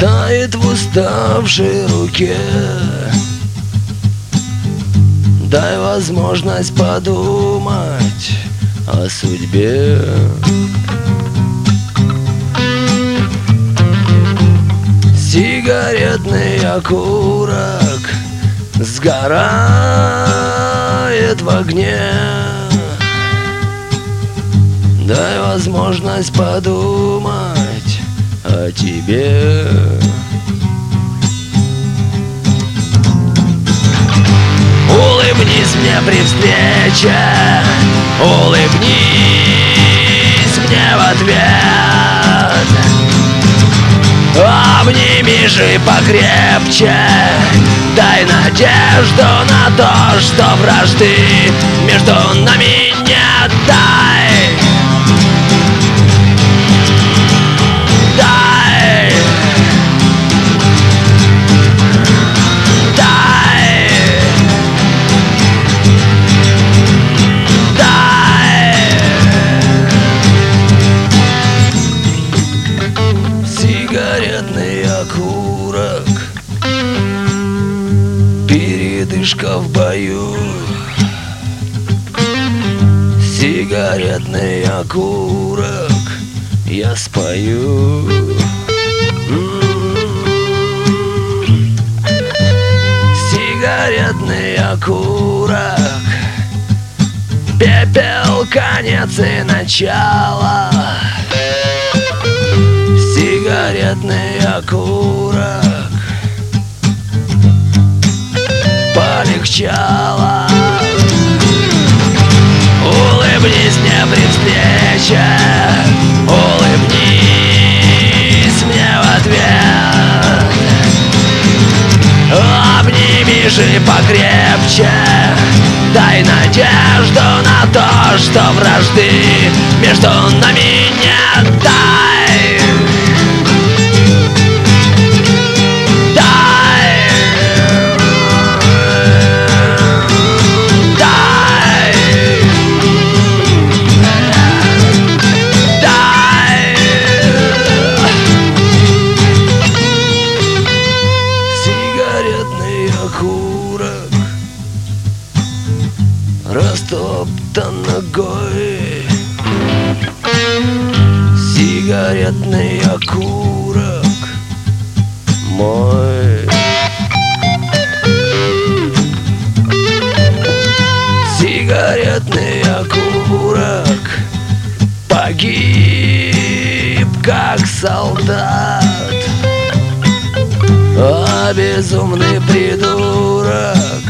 тает в уставшей руке. Дай возможность подумать о судьбе. Сигаретный окурок сгорает в огне. Дай возможность подумать о тебе. Улыбнись мне при встрече, улыбнись мне в ответ. Обними же покрепче, дай надежду на то, что вражды между нами нет. Сигаретный окурок, передышка в бою. Сигаретный окурок, я спою. Сигаретный окурок, пепел, конец и начало. Сигаретный окурок, полегчало. Улыбнись мне при встрече, улыбнись мне в ответ. Обними же покрепче, дай надежду на то, что вражды между нами нет. Окурок растоптан ногой. Сигаретный окурок мой. Сигаретный окурок погиб как солдат. А безумный придурок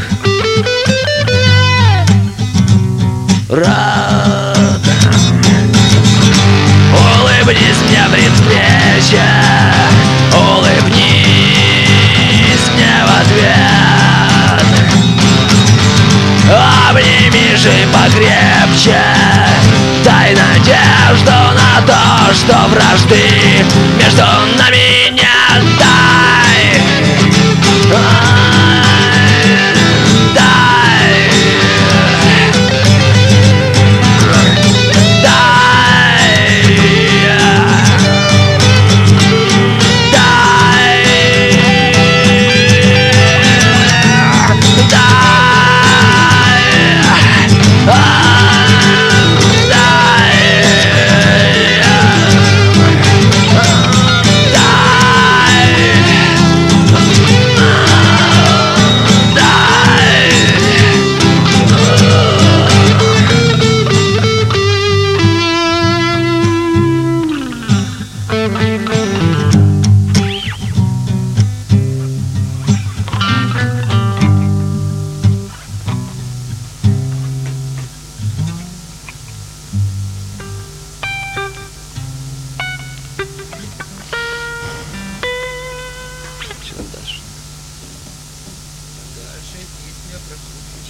рад. Улыбнись мне при встрече, улыбнись мне в ответ. Обними же покрепче, дай надежду на то, что вражды между нами нет. Дальше песня про